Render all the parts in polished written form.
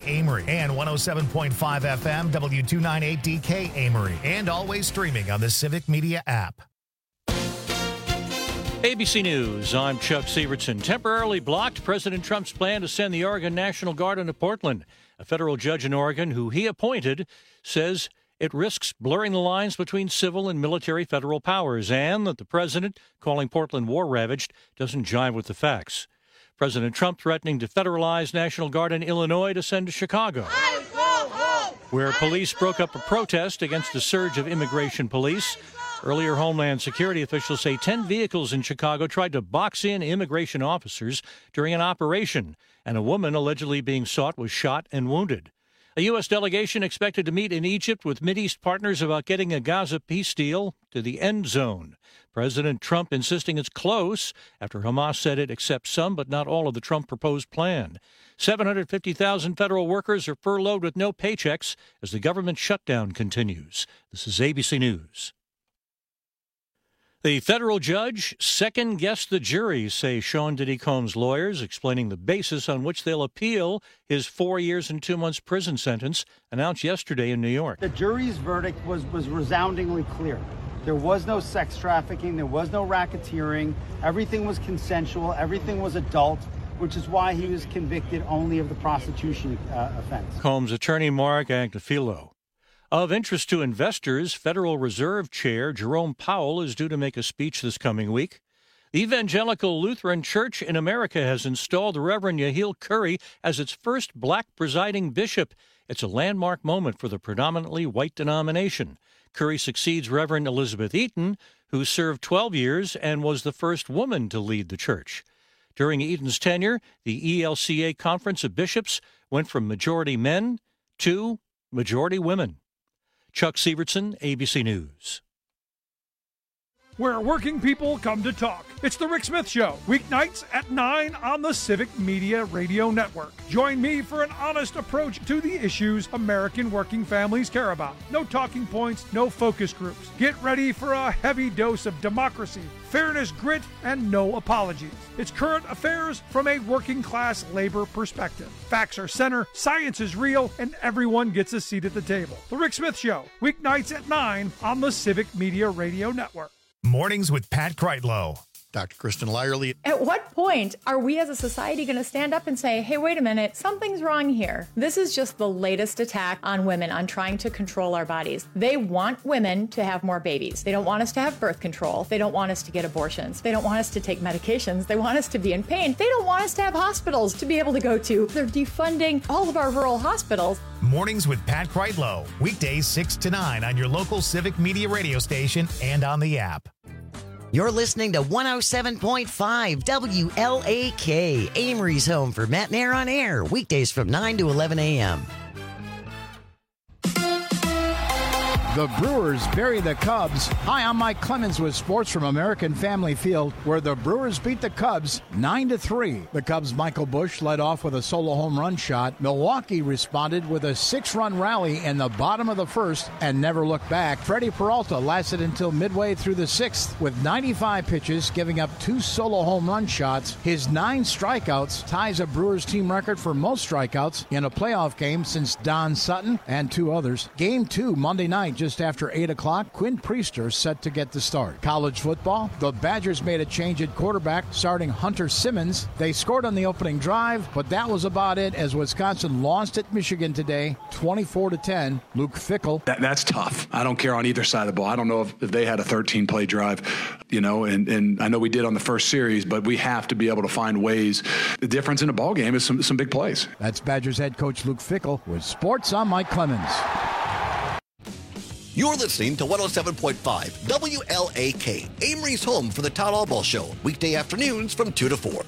Amory, and 107.5 FM W298DK Amory, and always streaming on the Civic Media app. ABC News, I'm Chuck Sievertson. Temporarily blocked President Trump's plan to send the Oregon National Guard into Portland. A federal judge in Oregon, who he appointed, says it risks blurring the lines between civil and military federal powers, and that the president, calling Portland war-ravaged, doesn't jive with the facts. President Trump threatening to federalize National Guard in Illinois to send to Chicago, where police broke up a protest against a surge of immigration police. Earlier, Homeland Security officials say 10 vehicles in Chicago tried to box in immigration officers during an operation, and a woman allegedly being sought was shot and wounded. A U.S. delegation expected to meet in Egypt with Mideast partners about getting a Gaza peace deal to the end zone. President Trump insisting it's close after Hamas said it accepts some but not all of the Trump proposed plan. 750,000 federal workers are furloughed with no paychecks as the government shutdown continues. This is ABC News. The federal judge second-guessed the jury, say Sean Diddy Combs' lawyers, explaining the basis on which they'll appeal his 4 years and 2 months prison sentence announced yesterday in New York. The jury's verdict was resoundingly clear. There was no sex trafficking. There was no racketeering. Everything was consensual. Everything was adult, which is why he was convicted only of the prostitution offense. Combs' attorney Mark Agnifilo. Of interest to investors, Federal Reserve Chair Jerome Powell is due to make a speech this coming week. The Evangelical Lutheran Church in America has installed Reverend Yehiel Curry as its first black presiding bishop. It's a landmark moment for the predominantly white denomination. Curry succeeds Reverend Elizabeth Eaton, who served 12 years and was the first woman to lead the church. During Eaton's tenure, the ELCA Conference of Bishops went from majority men to majority women. Chuck Sievertson, ABC News. Where working people come to talk. It's The Rick Smith Show, weeknights at 9 on the Civic Media Radio Network. Join me for an honest approach to the issues American working families care about. No talking points, no focus groups. Get ready for a heavy dose of democracy, fairness, grit, and no apologies. It's current affairs from a working class labor perspective. Facts are center, science is real, and everyone gets a seat at the table. The Rick Smith Show, weeknights at 9 on the Civic Media Radio Network. Mornings with Pat Kreitlow. Dr. Kristen Lyerly. At what point are we as a society going to stand up and say, hey, wait a minute, something's wrong here? This is just the latest attack on women, on trying to control our bodies. They want women to have more babies. They don't want us to have birth control. They don't want us to get abortions. They don't want us to take medications. They want us to be in pain. They don't want us to have hospitals to be able to go to. They're defunding all of our rural hospitals. Mornings with Pat Kreitlow. Weekdays 6 to 9 on your local Civic Media radio station and on the app. You're listening to 107.5 WLAK, Amory's home for Matt and Air on Air, weekdays from 9 to 11 a.m. The Brewers bury the Cubs. Hi, I'm Mike Clemens with sports from American Family Field, where the Brewers beat the Cubs 9-3. The Cubs' Michael Busch led off with a solo home run shot. Milwaukee responded with a 6-run rally in the bottom of the first and never looked back. Freddie Peralta lasted until midway through the sixth with 95 pitches, giving up 2 solo home run shots. His 9 strikeouts ties a Brewers team record for most strikeouts in a playoff game since Don Sutton and 2 others. Game 2 Monday night, just after 8 o'clock, Quinn Priester set to get the start. College football, the Badgers made a change at quarterback, starting Hunter Simmons. They scored on the opening drive, but that was about it as Wisconsin lost at Michigan today, 24-10. Luke Fickell. That's tough. I don't care on either side of the ball. I don't know if they had a 13-play drive, and I know we did on the first series, but we have to be able to find ways. The difference in a ball game is some big plays. That's Badgers head coach Luke Fickell with sports. I'm Mike Clemens. You're listening to 107.5 WLAK, Amory's home for the Todd Albaugh Show, weekday afternoons from 2 to 4.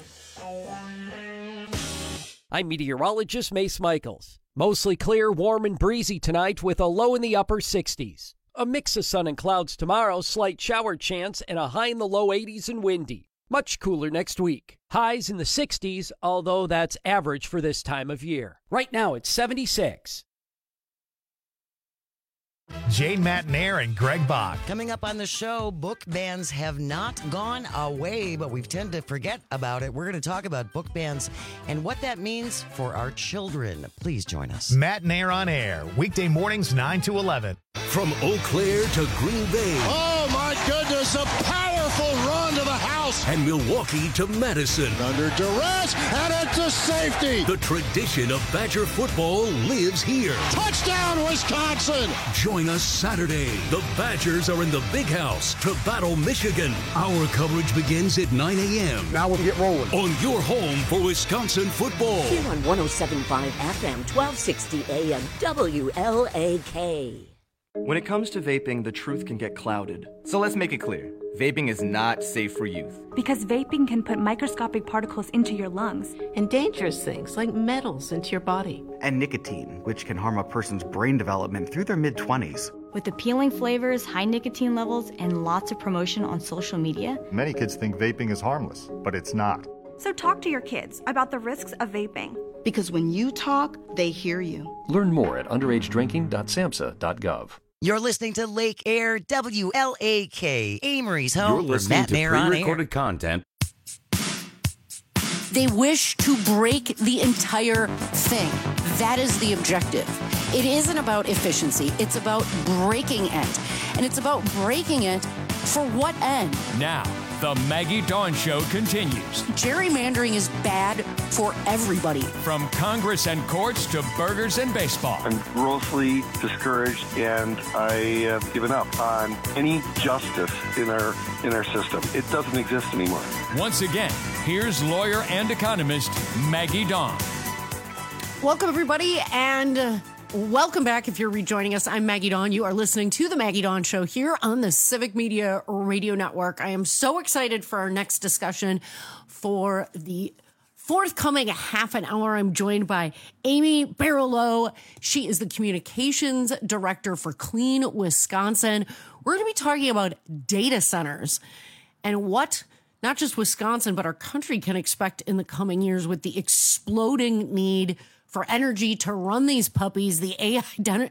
I'm meteorologist Mace Michaels. Mostly clear, warm, and breezy tonight with a low in the upper 60s. A mix of sun and clouds tomorrow, slight shower chance, and a high in the low 80s and windy. Much cooler next week. Highs in the 60s, although that's average for this time of year. Right now it's 76. Jane Matnair and Greg Bach. Coming up on the show, book bans have not gone away, but we tend to forget about it. We're going to talk about book bans and what that means for our children. Please join us. Matnair on Air, weekday mornings 9 to 11. From Eau Claire to Green Bay. Oh, my goodness, a powerful run to the house. And Milwaukee to Madison. Under duress, and into safety. The tradition of Badger football lives here. Touchdown, Wisconsin. Join us Saturday. The Badgers are in the Big House to battle Michigan. Our coverage begins at 9 a.m. Now we'll get rolling. On your home for Wisconsin football. Here on 107.5 FM, 1260 AM, WLAK. When it comes to vaping, the truth can get clouded. So let's make it clear. Vaping is not safe for youth. Because vaping can put microscopic particles into your lungs. And dangerous things like metals into your body. And nicotine, which can harm a person's brain development through their mid-20s. With appealing flavors, high nicotine levels, and lots of promotion on social media. Many kids think vaping is harmless, but it's not. So talk to your kids about the risks of vaping. Because when you talk, they hear you. Learn more at underagedrinking.samhsa.gov. You're listening to Lake Air, WLAK, Amory's home. You're listening to pre-recorded content. They wish to break the entire thing. That is the objective. It isn't about efficiency. It's about breaking it. And it's about breaking it for what end? Now, the Maggie Dawn Show continues. Gerrymandering is bad for everybody. From Congress and courts to burgers and baseball. I'm grossly discouraged, and I have given up on any justice in our system. It doesn't exist anymore. Once again, here's lawyer and economist Maggie Dawn. Welcome, everybody, and welcome back if you're rejoining us. I'm Maggie Dawn. You are listening to The Maggie Dawn Show here on the Civic Media Radio Network. I am so excited for our next discussion. For the forthcoming half an hour, I'm joined by Amy Barlow. She is the communications director for Clean Wisconsin. We're going to be talking about data centers and what not just Wisconsin, but our country can expect in the coming years with the exploding need for energy to run these puppies, the AI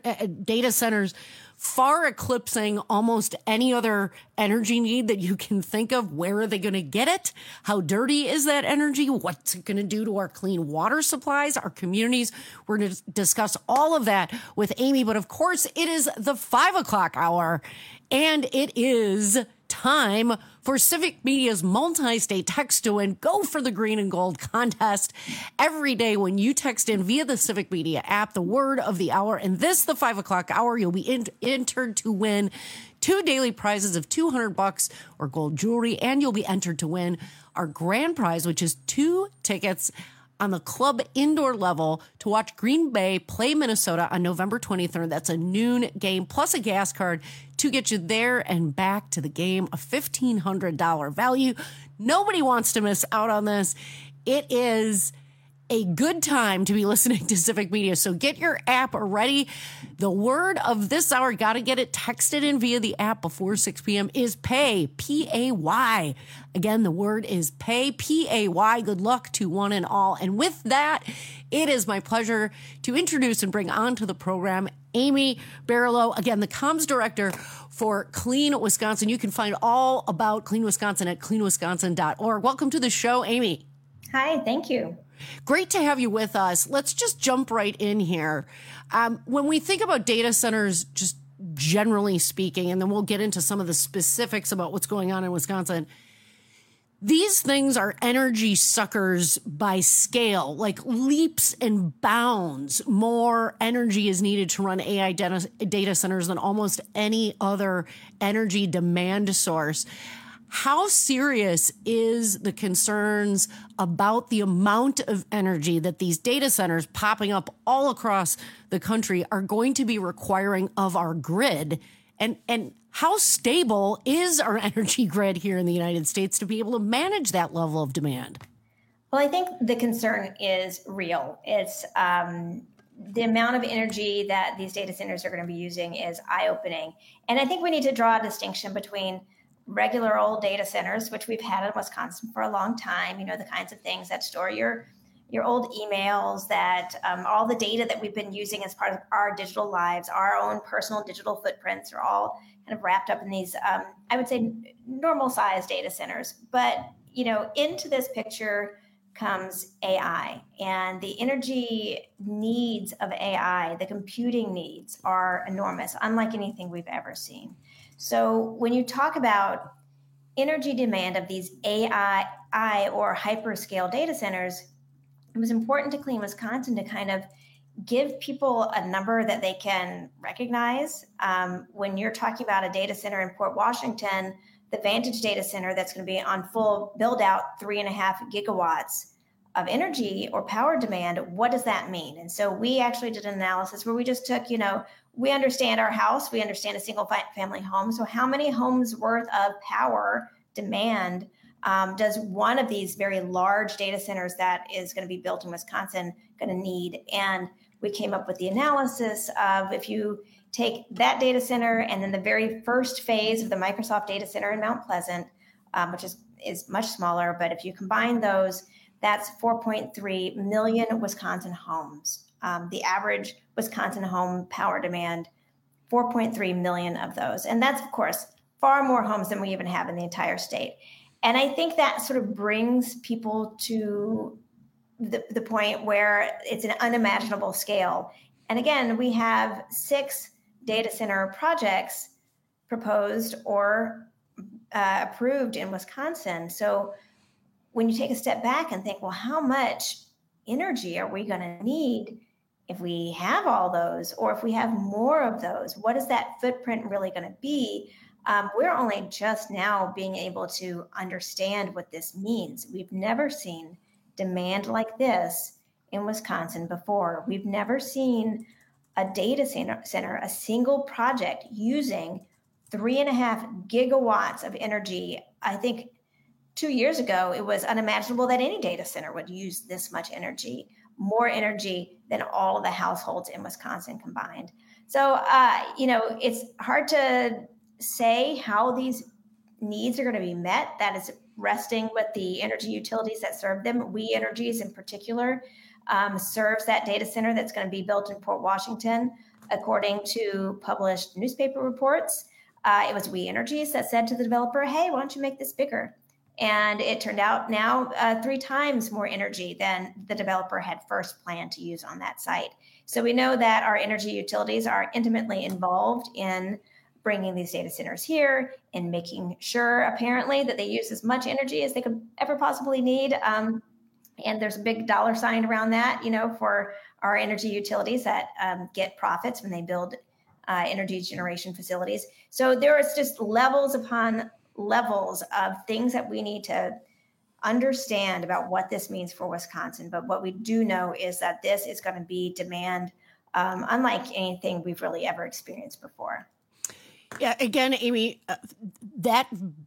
data centers far eclipsing almost any other energy need that you can think of. Where are they going to get it? How dirty is that energy? What's it going to do to our clean water supplies, our communities? We're going to discuss all of that with Amy. But of course, it is the 5 o'clock hour, and it is time for Civic Media's multi-state text to win. Go for the green and gold contest every day when you text in via the Civic Media app the word of the hour. And this, the 5 o'clock hour, you'll be entered to win 2 daily prizes of $200 or gold jewelry, and you'll be entered to win our grand prize, which is 2 tickets on the club indoor level to watch Green Bay play Minnesota on November 23rd. That's a noon game, plus a gas card to get you there and back to the game, a $1,500 value. Nobody wants to miss out on this. It is a good time to be listening to Civic Media, so get your app ready. The word of this hour, got to get it texted in via the app before 6 p.m., is pay, P-A-Y. Again, the word is pay, P-A-Y. Good luck to one and all. And with that, it is my pleasure to introduce and bring onto the program Amy Barlow, again, the comms director for Clean Wisconsin. You can find all about Clean Wisconsin at cleanwisconsin.org. Welcome to the show, Amy. Hi, thank you. Great to have you with us. Let's just jump right in here. When we think about data centers, just generally speaking, and then we'll get into some of the specifics about what's going on in Wisconsin, these things are energy suckers by scale, like leaps and bounds. More energy is needed to run AI data centers than almost any other energy demand source. How serious is the concerns about the amount of energy that these data centers popping up all across the country are going to be requiring of our grid? And how stable is our energy grid here in the United States to be able to manage that level of demand? Well, I think the concern is real. It's the amount of energy that these data centers are going to be using is eye-opening. And I think we need to draw a distinction between regular old data centers, which we've had in Wisconsin for a long time, you know, the kinds of things that store your your old emails, that all the data that we've been using as part of our digital lives, our own personal digital footprints are all kind of wrapped up in these, I would say, normal size data centers. But, into this picture comes AI, and the energy needs of AI, the computing needs are enormous, unlike anything we've ever seen. So when you talk about energy demand of these AI or hyperscale data centers, it was important to Clean Wisconsin to kind of give people a number that they can recognize. When you're talking about a data center in Port Washington, the Vantage data center that's going to be on full build out 3.5 gigawatts of energy or power demand, what does that mean? And so we actually did an analysis where we just took, we understand our house, we understand a single family home. So how many homes worth of power demand does one of these very large data centers that is going to be built in Wisconsin going to need? And we came up with the analysis of, if you take that data center and then the very first phase of the Microsoft data center in Mount Pleasant, which is much smaller, but if you combine those, that's 4.3 million Wisconsin homes. The average Wisconsin home power demand, 4.3 million of those. And that's, of course, far more homes than we even have in the entire state. And I think that sort of brings people to the point where it's an unimaginable scale. And again, we have 6 data center projects proposed or approved in Wisconsin. So when you take a step back and think, well, how much energy are we going to need if we have all those, or if we have more of those? What is that footprint really going to be? We're only just now being able to understand what this means. We've never seen demand like this in Wisconsin before. We've never seen a data center, a single project using 3.5 gigawatts of energy. I think 2 years ago, it was unimaginable that any data center would use this much energy, more energy than all of the households in Wisconsin combined. So, it's hard to say how these needs are going to be met. That is resting with the energy utilities that serve them. We Energies in particular serves that data center that's going to be built in Port Washington, according to published newspaper reports. It was We Energies that said to the developer, hey, why don't you make this bigger? And it turned out now 3 times more energy than the developer had first planned to use on that site. So we know that our energy utilities are intimately involved in bringing these data centers here and making sure, apparently, that they use as much energy as they could ever possibly need. And there's a big dollar sign around that, for our energy utilities that get profits when they build energy generation facilities. So there is just levels upon levels of things that we need to understand about what this means for Wisconsin. But what we do know is that this is going to be demand unlike anything we've really ever experienced before. Yeah, again, Amy, that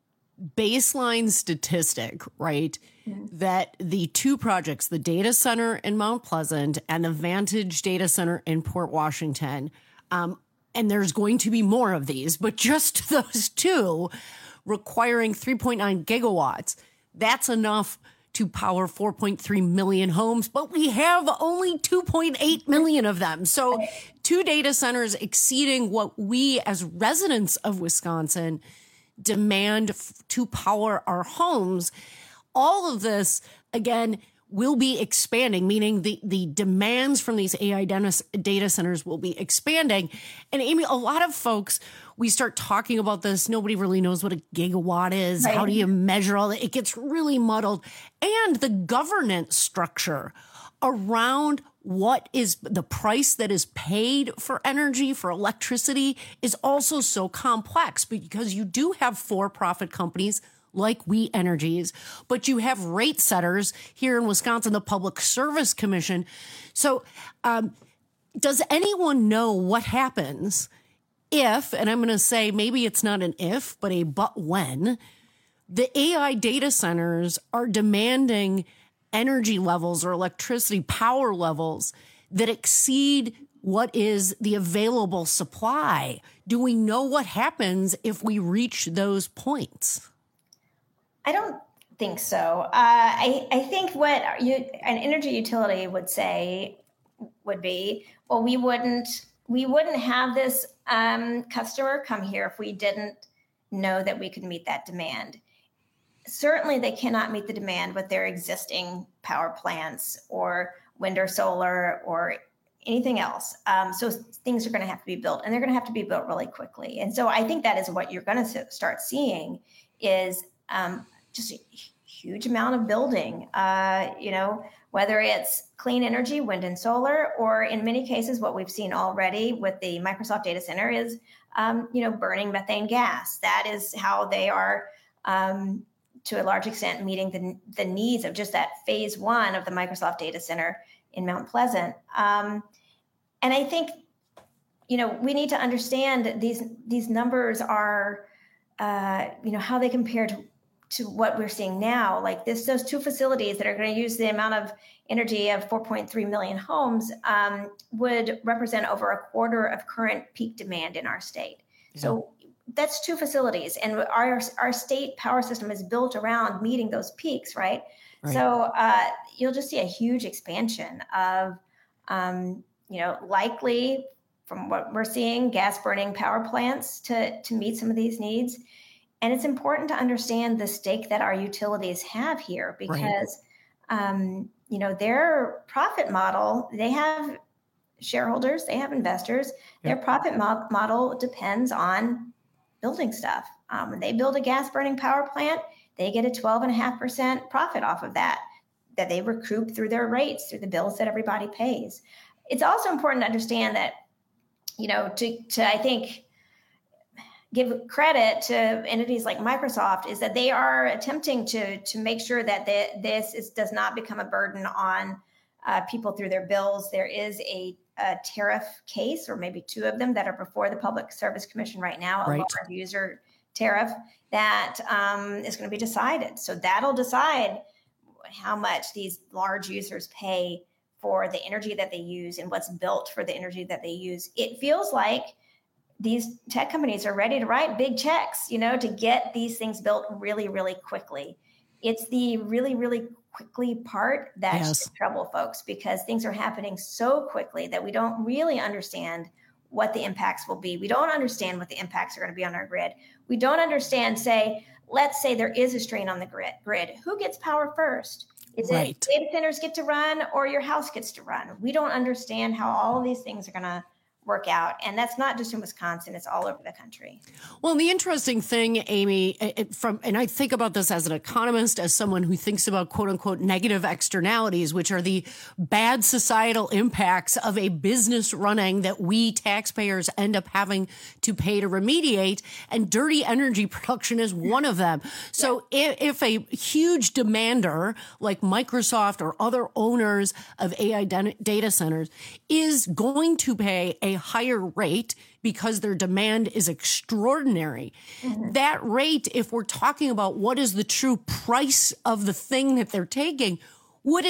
baseline statistic, right, that the 2 projects, the data center in Mount Pleasant and the Vantage data center in Port Washington, and there's going to be more of these, but just those 2 requiring 3.9 gigawatts, that's enough to power 4.3 million homes, but we have only 2.8 million of them. So 2 data centers exceeding what we as residents of Wisconsin demand to power our homes. All of this, again, will be expanding, meaning the demands from these AI data centers will be expanding. And Amy, a lot of folks, we start talking about this, nobody really knows what a gigawatt is. Right. How do you measure all that? It gets really muddled. And the governance structure around what is the price that is paid for energy, for electricity, is also so complex, because you do have for-profit companies like We Energies, but you have rate setters here in Wisconsin, the Public Service Commission. So does anyone know what happens if, and I'm going to say maybe it's not an if, but a but when, the AI data centers are demanding energy levels or electricity power levels that exceed what is the available supply? Do we know what happens if we reach those points? I don't think so. I think what an energy utility would say would be, well, we wouldn't have this customer come here if we didn't know that we could meet that demand. Certainly, they cannot meet the demand with their existing power plants or wind or solar or anything else. So things are going to have to be built, and they're going to have to be built really quickly. And so I think that is what you're going to start seeing is just a huge amount of building, whether it's clean energy, wind and solar, or in many cases, what we've seen already with the Microsoft data center is, burning methane gas. That is how they are, to a large extent, meeting the needs of just that phase one of the Microsoft data center in Mount Pleasant. And I think, we need to understand these numbers are, how they compare to what we're seeing now. Like those two facilities that are going to use the amount of energy of 4.3 million homes would represent over a quarter of current peak demand in our state. Yeah. So that's two facilities, and our state power system is built around meeting those peaks, right? So you'll just see a huge expansion of, likely from what we're seeing, gas burning power plants to meet some of these needs. And it's important to understand the stake that our utilities have here because, their profit model, they have shareholders, they have investors. Their profit model depends on building stuff. When they build a gas burning power plant, they get a 12.5% profit off of that they recoup through their rates, through the bills that everybody pays. It's also important to understand that, to I think, give credit to entities like Microsoft is that they are attempting to make sure that this does not become a burden on people through their bills. There is a tariff case, or maybe two of them, that are before the Public Service Commission right now, a lower user tariff that is going to be decided. So that'll decide how much these large users pay for the energy that they use and what's built for the energy that they use. It feels like these tech companies are ready to write big checks, to get these things built really, really quickly. It's the really, really quickly part that's in trouble, folks, because things are happening so quickly that we don't really understand what the impacts will be. We don't understand what the impacts are going to be on our grid. We don't understand, let's say there is a strain on the grid. Who gets power first? Is it data centers get to run or your house gets to run? We don't understand how all of these things are going to work out. And that's not just in Wisconsin, it's all over the country. Well, the interesting thing, Amy, and I think about this as an economist, as someone who thinks about quote unquote negative externalities, which are the bad societal impacts of a business running that we taxpayers end up having to pay to remediate. And dirty energy production is one of them. So if a huge demander like Microsoft or other owners of AI data centers is going to pay a higher rate because their demand is extraordinary. Mm-hmm. That rate, if we're talking about what is the true price of the thing that they're taking, would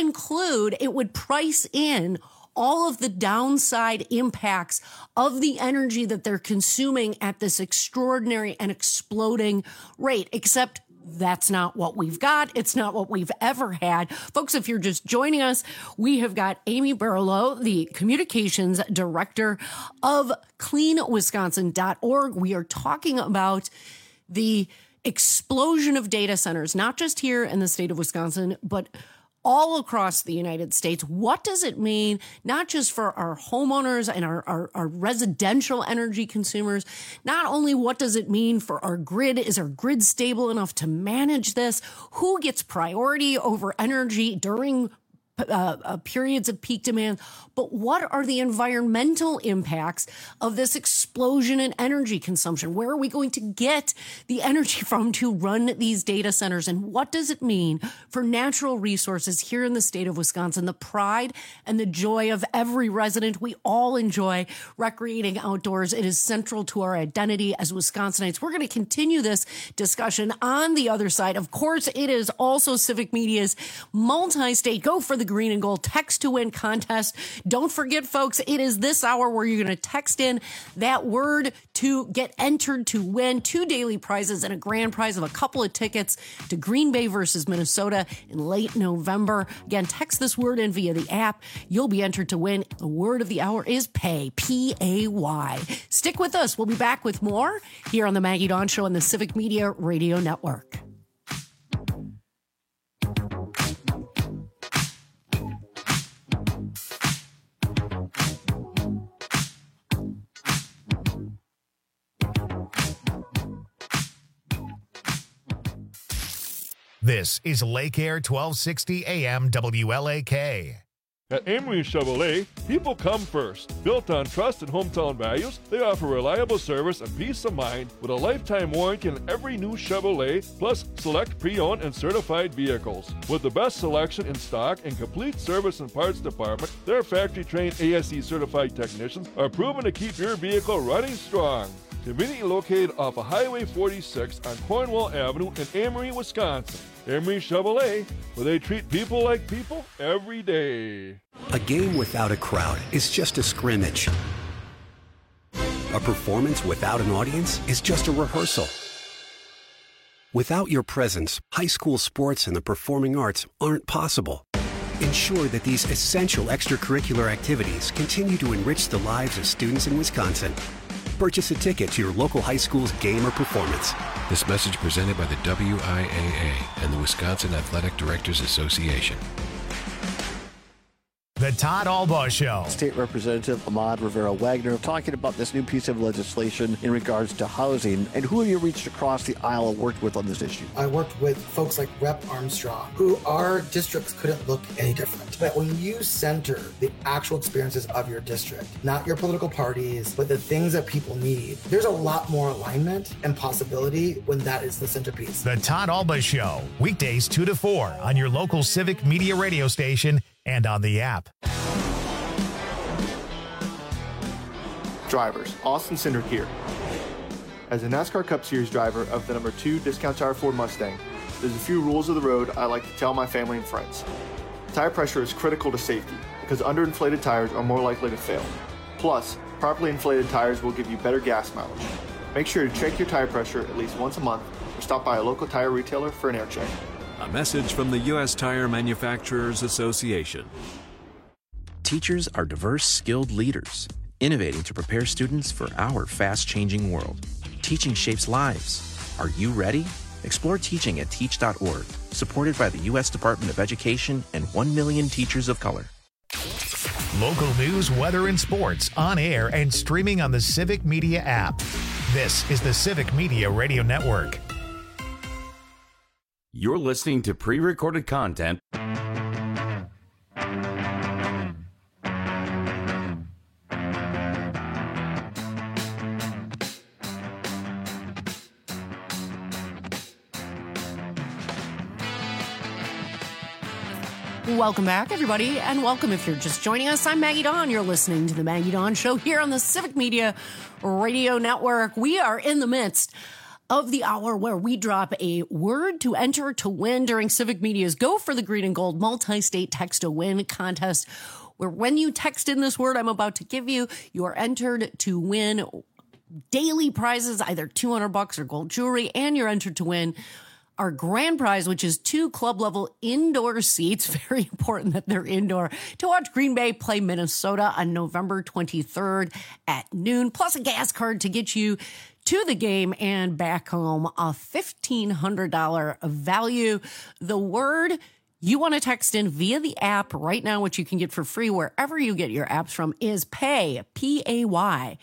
price in all of the downside impacts of the energy that they're consuming at this extraordinary and exploding rate, except that's not what we've got. It's not what we've ever had. Folks, if you're just joining us, we have got Amy Burlow, the communications director of cleanwisconsin.org. We are talking about the explosion of data centers, not just here in the state of Wisconsin, but all across the United States. What does it mean, not just for our homeowners and our residential energy consumers? Not only what does it mean for our grid? Is our grid stable enough to manage this? Who gets priority over energy during periods of peak demand? But what are the environmental impacts of this explosion in energy consumption? Where are we going to get the energy from to run these data centers? And what does it mean for natural resources here in the state of Wisconsin? The pride and the joy of every resident. We all enjoy recreating outdoors. It is central to our identity as Wisconsinites. We're going to continue this discussion on the other side. Of course, it is also Civic Media's multi-state Go for the the Green and Gold Text to Win contest. Don't forget, folks, it is this hour where you're going to text in that word to get entered to win 2 daily prizes and a grand prize of a couple of tickets to Green Bay versus Minnesota in late November. Again, text this word in via the app. You'll be entered to win. The word of the hour is pay, P-A-Y. Stick with us. We'll be back with more here on the Maggie Dawn Show on the Civic Media Radio Network. This is Lake Air 1260 AM WLAK. At Amory Chevrolet, people come first. Built on trust and hometown values, they offer reliable service and peace of mind with a lifetime warranty on every new Chevrolet, plus select pre-owned and certified vehicles. With the best selection in stock and complete service and parts department, their factory-trained ASE-certified technicians are proven to keep your vehicle running strong. Conveniently located off of Highway 46 on Cornwall Avenue in Amory, Wisconsin. Amory Chevrolet, where they treat people like people every day. A game without a crowd is just a scrimmage. A performance without an audience is just a rehearsal. Without your presence, high school sports and the performing arts aren't possible. Ensure that these essential extracurricular activities continue to enrich the lives of students in Wisconsin. Purchase a ticket to your local high school's game or performance. This message presented by the WIAA and the Wisconsin Athletic Directors Association. The Todd Albaugh Show. State Representative Ahmad Rivera-Wagner talking about this new piece of legislation in regards to housing. And who have you reached across the aisle and worked with on this issue? I worked with folks like Rep. Armstrong, who our districts couldn't look any different. But when you center the actual experiences of your district, not your political parties, but the things that people need, there's a lot more alignment and possibility when that is the centerpiece. The Todd Albaugh Show, weekdays 2 to 4 on your local Civic Media radio station and on the app. Drivers, Austin Cindric here. As a NASCAR Cup Series driver of the number 2 Discount Tire Ford Mustang, there's a few rules of the road I like to tell my family and friends. Tire pressure is critical to safety because underinflated tires are more likely to fail. Plus, properly inflated tires will give you better gas mileage. Make sure to check your tire pressure at least once a month or stop by a local tire retailer for an air check. A message from the U.S. Tire Manufacturers Association. Teachers are diverse, skilled leaders, innovating to prepare students for our fast-changing world. Teaching shapes lives. Are you ready? Explore teaching at teach.org, supported by the U.S. Department of Education and 1 million teachers of color. Local news, weather, and sports on air and streaming on the Civic Media app. This is the Civic Media Radio Network. You're listening to pre-recorded content. Welcome back, everybody, and welcome if you're just joining us. I'm Maggie Dawn. You're listening to the Maggie Dawn Show here on the Civic Media Radio Network. We are in the midst of the hour where we drop a word to enter to win during Civic Media's Go for the Green and Gold multi-state text to win contest, where when you text in this word I'm about to give you, you are entered to win daily prizes, either $200 or gold jewelry, and you're entered to win our grand prize, which is 2 club-level indoor seats, very important that they're indoor, to watch Green Bay play Minnesota on November 23rd at noon, plus a gas card to get you to the game and back home, a $1,500 value. The word you want to text in via the app right now, which you can get for free wherever you get your apps from, is PAY, P-A-Y.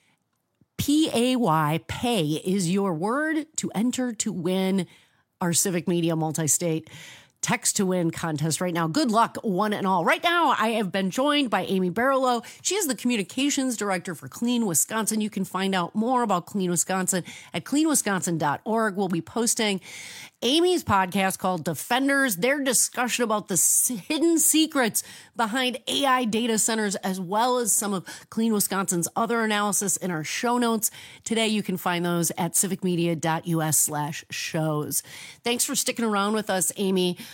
P-A-Y, pay is your word to enter to win our Civic Media multi-state text to win contest right now. Good luck, one and all. Right now, I have been joined by Amy Barlow. She is the communications director for Clean Wisconsin. You can find out more about Clean Wisconsin at cleanwisconsin.org. We'll be posting Amy's podcast called Defenders, their discussion about the hidden secrets behind AI data centers, as well as some of Clean Wisconsin's other analysis in our show notes. Today, you can find those at civicmedia.us/shows. Thanks for sticking around with us, Amy.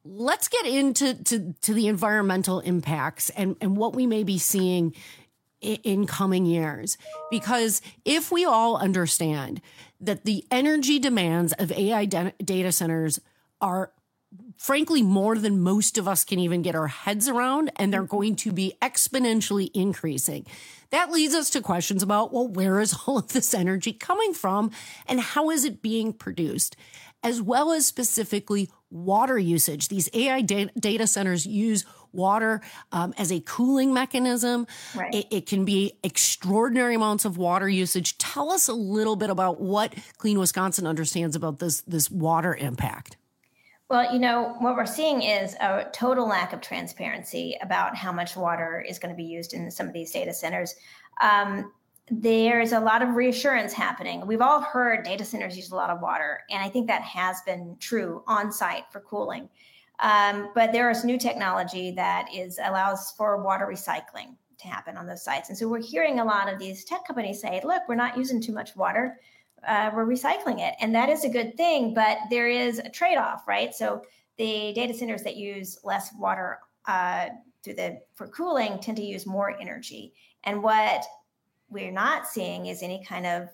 let's get into the environmental impacts and what we may be seeing in coming years. Because if we all understand that the energy demands of AI data centers are frankly more than most of us can even get our heads around, and they're going to be exponentially increasing, that leads us to questions about, well, where is all of this energy coming from and how is it being produced? As well as specifically water usage. These AI data centers use water as a cooling mechanism. Right. It can be extraordinary amounts of water usage. Tell us a little bit about what Clean Wisconsin understands about this water impact. Well, what we're seeing is a total lack of transparency about how much water is going to be used in some of these data centers. There's a lot of reassurance happening. We've all heard data centers use a lot of water, and I think that has been true on site for cooling. But there is new technology that allows for water recycling to happen on those sites. And so we're hearing a lot of these tech companies say, look, we're not using too much water. We're recycling it. And that is a good thing, but there is a trade-off, right? So the data centers that use less water for cooling tend to use more energy. And what we're not seeing is any kind of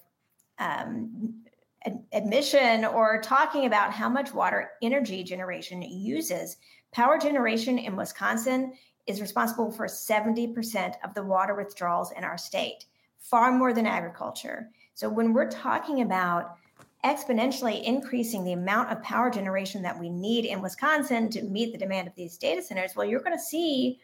admission or talking about how much water energy generation uses. Power generation in Wisconsin is responsible for 70% of the water withdrawals in our state, far more than agriculture. So when we're talking about exponentially increasing the amount of power generation that we need in Wisconsin to meet the demand of these data centers, well, you're going to see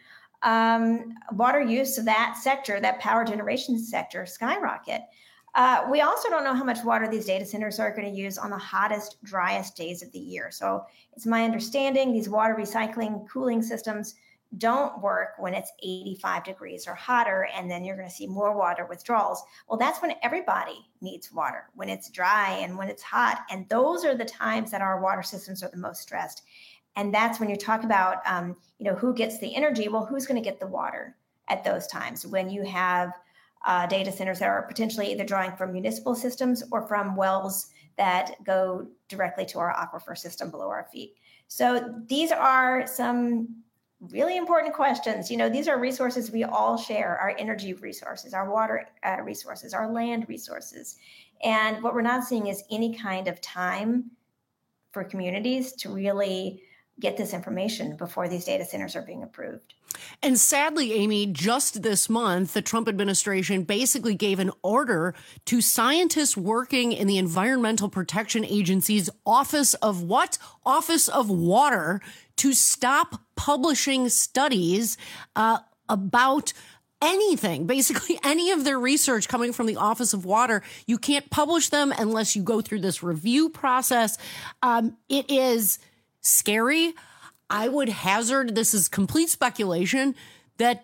water use of that sector, that power generation sector, skyrocket. We also don't know how much water these data centers are going to use on the hottest, driest days of the year. So it's my understanding these water recycling cooling systems don't work when it's 85 degrees or hotter, and then you're going to see more water withdrawals. Well, that's when everybody needs water, when it's dry and when it's hot. And those are the times that our water systems are the most stressed. And that's when you talk about, who gets the energy. Well, who's going to get the water at those times when you have data centers that are potentially either drawing from municipal systems or from wells that go directly to our aquifer system below our feet. So these are some really important questions. These are resources we all share, our energy resources, our water resources, our land resources. And what we're not seeing is any kind of time for communities to really get this information before these data centers are being approved. And sadly, Amy, just this month, the Trump administration basically gave an order to scientists working in the Environmental Protection Agency's Office of what? Office of Water, to stop publishing studies about anything, basically any of their research coming from the Office of Water. You can't publish them unless you go through this review process. It is scary. I would hazard, this is complete speculation, that,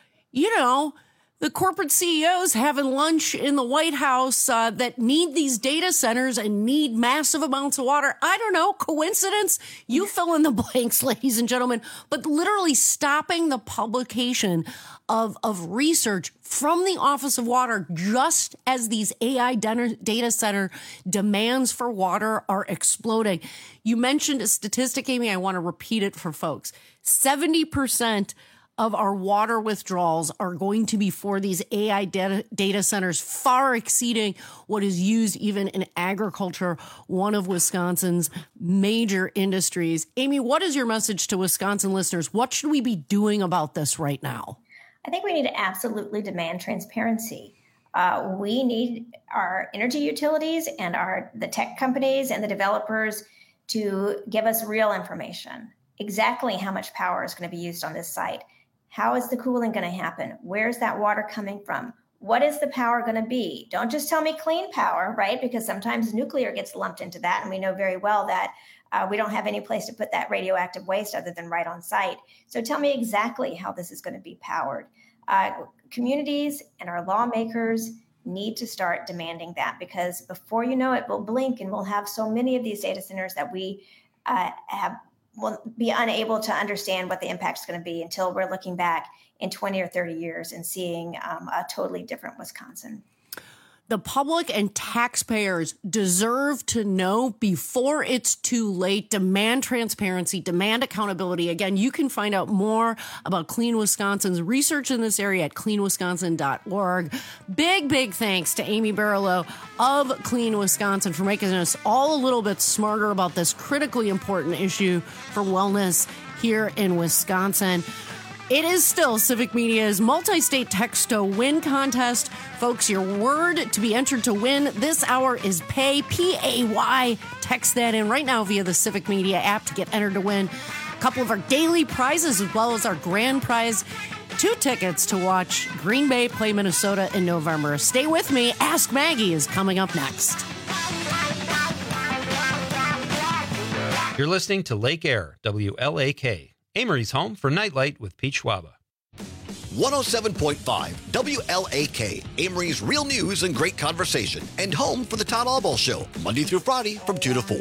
the corporate CEOs having lunch in the White House that need these data centers and need massive amounts of water. I don't know, coincidence? You fill in the blanks, ladies and gentlemen. But literally stopping the publication of research from the Office of Water just as these AI data center demands for water are exploding. You mentioned a statistic, Amy. I want to repeat it for folks. 70% of our water withdrawals are going to be for these AI data centers, far exceeding what is used even in agriculture, one of Wisconsin's major industries. Amy, what is your message to Wisconsin listeners? What should we be doing about this right now? I think we need to absolutely demand transparency. We need our energy utilities and the tech companies and the developers to give us real information. Exactly how much power is going to be used on this site. How is the cooling going to happen? Where's that water coming from? What is the power going to be? Don't just tell me clean power, right? Because sometimes nuclear gets lumped into that. And we know very well that we don't have any place to put that radioactive waste other than right on site. So tell me exactly how this is going to be powered. Communities and our lawmakers need to start demanding that, because before you know it, we'll blink and we'll have so many of these data centers that we will be unable to understand what the impact is going to be until we're looking back in 20 or 30 years and seeing a totally different Wisconsin. The public and taxpayers deserve to know before it's too late. Demand transparency, demand accountability. Again, you can find out more about Clean Wisconsin's research in this area at cleanwisconsin.org. Big thanks to Amy Barlow of Clean Wisconsin for making us all a little bit smarter about this critically important issue for wellness here in Wisconsin. It is still Civic Media's multi-state text-to-win contest. Folks, your word to be entered to win this hour is PAY, P-A-Y. Text that in right now via the Civic Media app to get entered to win a couple of our daily prizes as well as our grand prize, 2 tickets to watch Green Bay play Minnesota in November. Stay with me. Ask Maggie is coming up next. You're listening to Lake Air, WLAK. Amory's home for Nightlight with Pete Schwaba. 107.5 WLAK, Amory's real news and great conversation, and home for the Todd Albaugh Show, Monday through Friday from 2 to 4.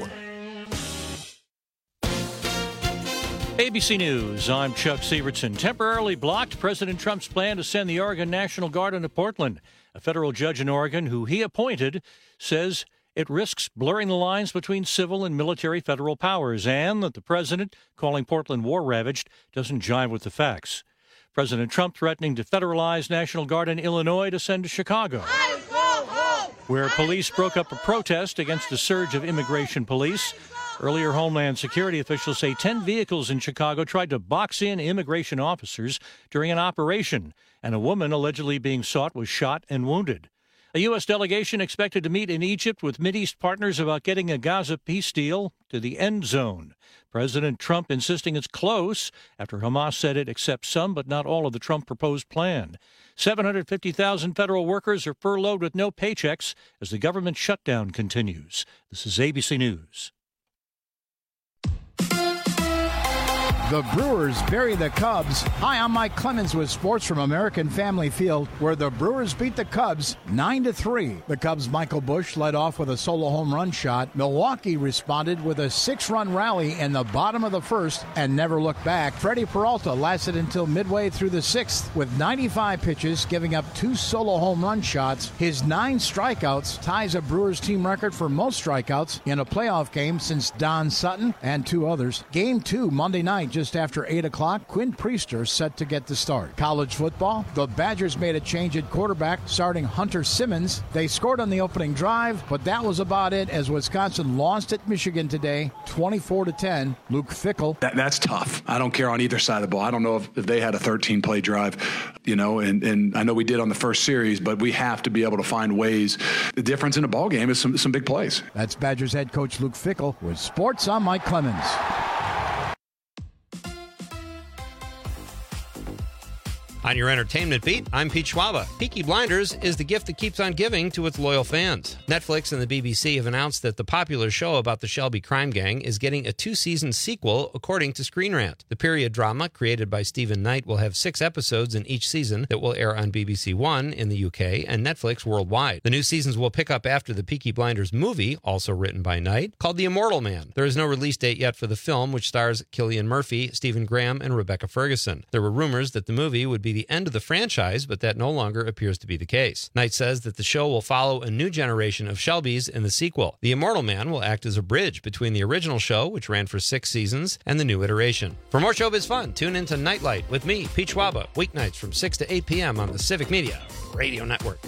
ABC News, I'm Chuck Sievertson. Temporarily blocked President Trump's plan to send the Oregon National Guard into Portland. A federal judge in Oregon, who he appointed, says it risks blurring the lines between civil and military federal powers, and that the president, calling Portland war-ravaged, doesn't jive with the facts. President Trump threatening to federalize National Guard in Illinois to send to Chicago, where police broke up a protest against a surge of immigration police. Earlier, Homeland Security officials say 10 vehicles in Chicago tried to box in immigration officers during an operation, and a woman allegedly being sought was shot and wounded. A U.S. delegation expected to meet in Egypt with Mideast partners about getting a Gaza peace deal to the end zone. President Trump insisting it's close after Hamas said it accepts some but not all of the Trump proposed plan. 750,000 federal workers are furloughed with no paychecks as the government shutdown continues. This is ABC News. The Brewers bury the Cubs. Hi, I'm Mike Clemens with sports from American Family Field, where the Brewers beat the Cubs 9-3. The Cubs' Michael Busch led off with a solo home run shot. Milwaukee responded with a 6-run rally in the bottom of the first and never looked back. Freddie Peralta lasted until midway through the sixth with 95 pitches, giving up 2 solo home run shots. His 9 strikeouts ties a Brewers team record for most strikeouts in a playoff game since Don Sutton and 2 others. Game 2 Monday night, just after 8 o'clock, Quinn Priester set to get the start. College football, the Badgers made a change at quarterback, starting Hunter Simmons. They scored on the opening drive, but that was about it as Wisconsin lost at Michigan today, 24-10. Luke Fickell. That's tough. I don't care on either side of the ball. I don't know if they had a 13-play drive, and I know we did on the first series, but we have to be able to find ways. The difference in a ball game is some big plays. That's Badgers head coach Luke Fickell. With sports, I'm Mike Clemens. On your entertainment beat, I'm Pete Schwaba. Peaky Blinders is the gift that keeps on giving to its loyal fans. Netflix and the BBC have announced that the popular show about the Shelby crime gang is getting a 2-season sequel, according to Screen Rant. The period drama, created by Stephen Knight, will have 6 episodes in each season that will air on BBC One in the UK and Netflix worldwide. The new seasons will pick up after the Peaky Blinders movie, also written by Knight, called The Immortal Man. There is no release date yet for the film, which stars Cillian Murphy, Stephen Graham, and Rebecca Ferguson. There were rumors that the movie would be the end of the franchise, but that no longer appears to be the case. Knight says that the show will follow a new generation of Shelbys in the sequel. The Immortal Man will act as a bridge between the original show, which ran for 6 seasons, and the new iteration. For more showbiz fun, tune into Nightlight with me, Pete Schwaba, weeknights from 6 to 8 p.m. on the Civic Media Radio Network.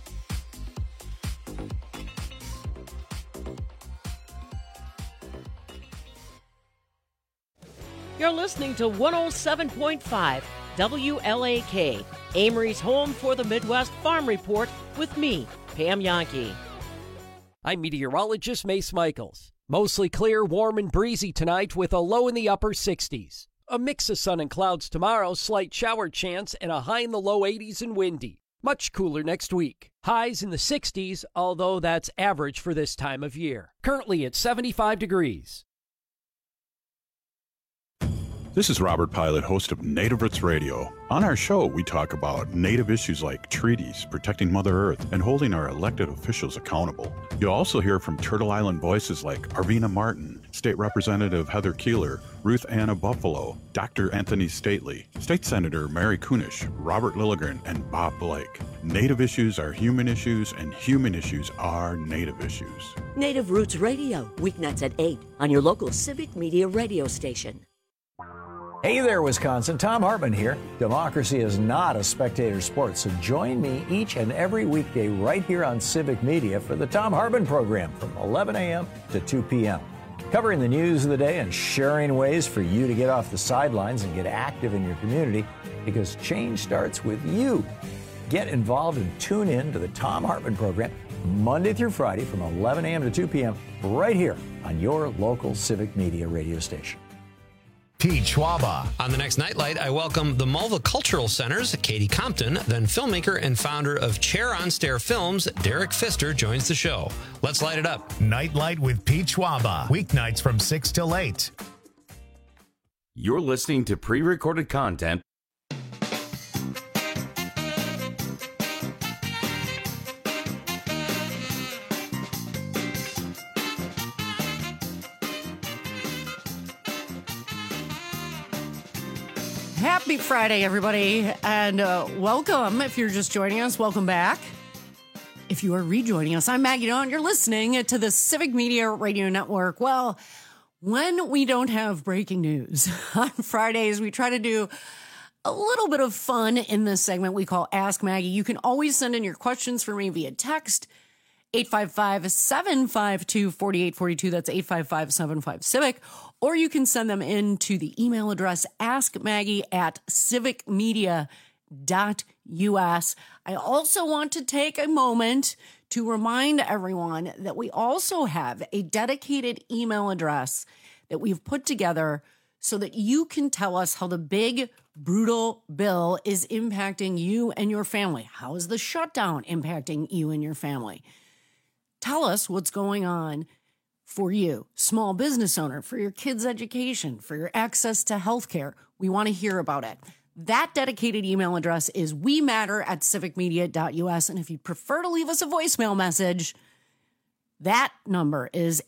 You're listening to 107.5 WLAK, Amory's home for the Midwest Farm Report with me, Pam Yankee. I'm meteorologist Mace Michaels. Mostly clear, warm, and breezy tonight with a low in the upper 60s. A mix of sun and clouds tomorrow, slight shower chance, and a high in the low 80s and windy. Much cooler next week. Highs in the 60s, although that's average for this time of year. Currently at 75 degrees. This is Robert Pilot, host of Native Roots Radio. On our show, we talk about Native issues like treaties, protecting Mother Earth, and holding our elected officials accountable. You'll also hear from Turtle Island voices like Arvina Martin, State Representative Heather Keeler, Ruth Anna Buffalo, Dr. Anthony Stately, State Senator Mary Kunish, Robert Lilligren, and Bob Blake. Native issues are human issues, and human issues are Native issues. Native Roots Radio, weeknights at 8 on your local Civic Media radio station. Hey there, Wisconsin. Tom Hartman here. Democracy is not a spectator sport, so join me each and every weekday right here on Civic Media for the Tom Hartman program from 11 a.m. to 2 p.m. Covering the news of the day and sharing ways for you to get off the sidelines and get active in your community, because change starts with you. Get involved and tune in to the Tom Hartman program Monday through Friday from 11 a.m. to 2 p.m. right here on your local Civic Media radio station. Pete Schwaba. On the next Nightlight, I welcome the Mulva Cultural Center's Katie Compton, then filmmaker and founder of Chair on Stair Films, Derek Pfister, joins the show. Let's light it up. Nightlight with Pete Schwaba. Weeknights from 6 till 8. You're listening to pre-recorded content. Happy Friday, everybody, and welcome. If you're just joining us, welcome back. If you are rejoining us, I'm Maggie Dawn. You're listening to the Civic Media Radio Network. Well, when we don't have breaking news on Fridays, we try to do a little bit of fun in this segment we call Ask Maggie. You can always send in your questions for me via text, 855-752-4842. That's 855-75-CIVIC. Or you can send them in to the email address askmaggie@civicmedia.us. I also want to take a moment to remind everyone that we also have a dedicated email address that we've put together so that you can tell us how the big, brutal bill is impacting you and your family. How is the shutdown impacting you and your family? Tell us what's going on for you, small business owner, for your kids' education, for your access to healthcare. We want to hear about it. That dedicated email address is wematter@civicmedia.us. And if you prefer to leave us a voicemail message, that number is